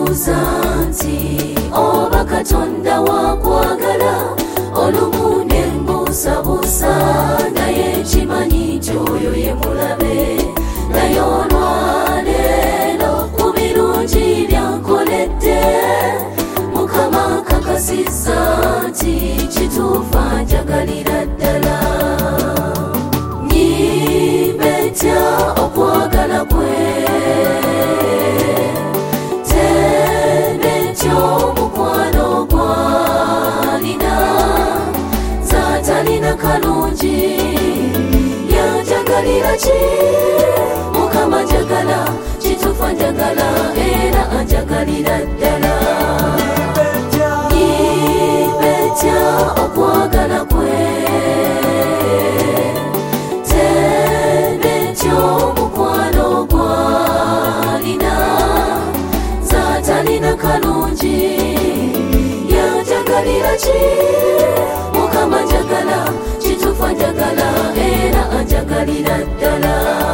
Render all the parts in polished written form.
nebuuza nti oba Katonda wakwagala, olumu ne mbuusabuusa, naye kimanyi nti oyo ye mulabe. Naye olwaleero ku birungi byankoledde, Mukama kakasizza nti kituufu anjagalira ddala. Nnyimbe ntya okwagala kwe, tende ntya omukwano gw'alina, z'atalina kalungi yanjagalira ki? Mukama njagala, kituufu anjagala era anjagalira ddala. Nnyimbe ntya okwagala kwe, tende ntya omukwano gw'alina, z'atalina kalungi yanjagalira ki? Mukama njagala, kituufu anjagala era anjagalira ddala.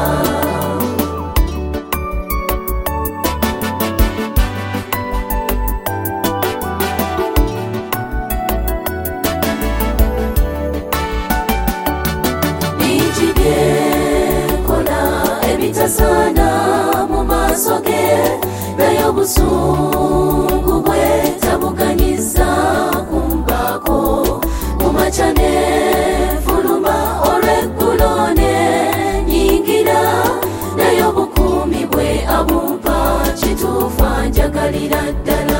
Bingi byekola ebitasaana mu maaso ge, naye obusungu bwe tabuganyiza kumbaako. Kumakya nefuluma, olw'eggulo nenyingira, naye obukuumi bwe abumpa kituufu anjagalira ddala.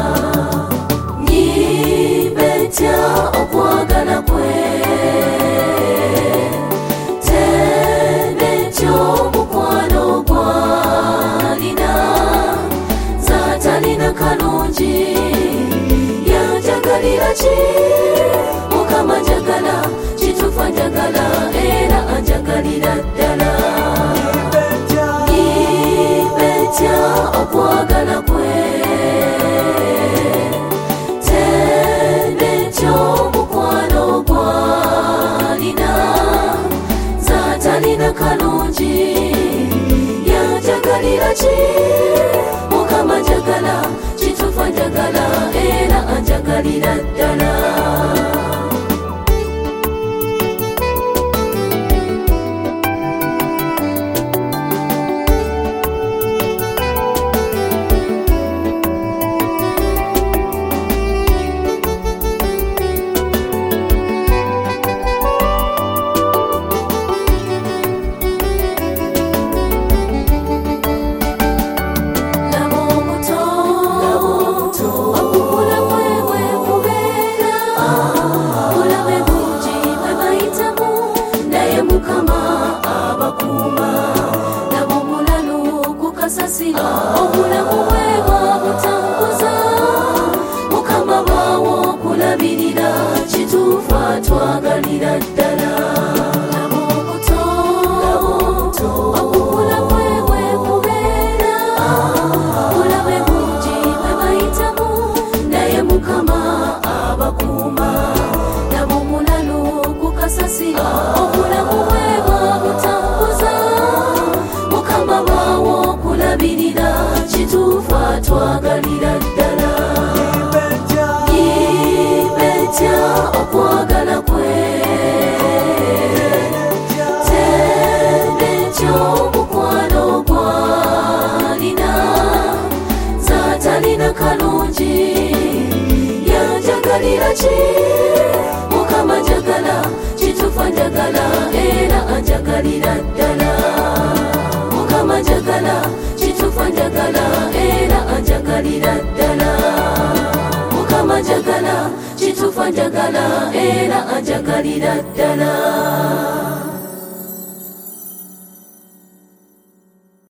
Nnyimbe ntya okwagala kwe, tende ntya omukwano gw'alina, z'atalina kalungi yanjagalira ki? Mukama njagala, kituufu anjagala era anjagalira ddala. Nnyimbe ntya okwagala kwe, tende ntya omukwano gw'alina, z'atalina kalungi yanjagalira ki? Mukama njagala, kituufu anjagala era anjagalira ddala. Obulamu bwe bwabutambuza, Mukama baawo okulabirira, kituufu atwagalira ddala. Laba obuto, obulamu bwe bubeera, bulabe bungi bwe bayitamu, naye Mukama abakuuma. Laba omulalu ku kasasiro, obulamu bwe bwabutambuza, Mukama baawo okulabirira, kituufu atwagalira ddala. Nnyimbe ntya okwagala kwe, tende ntya omukwano gw'alina, z'atalina kalungi yanjagalira ki? Mukama njagala, kituufu anjagala era anjagalira ddala. Mukama njagala, kituufu anjagala era anjagalira ddala. Mukama njagala, kituufu anjagala era anjagalira ddala.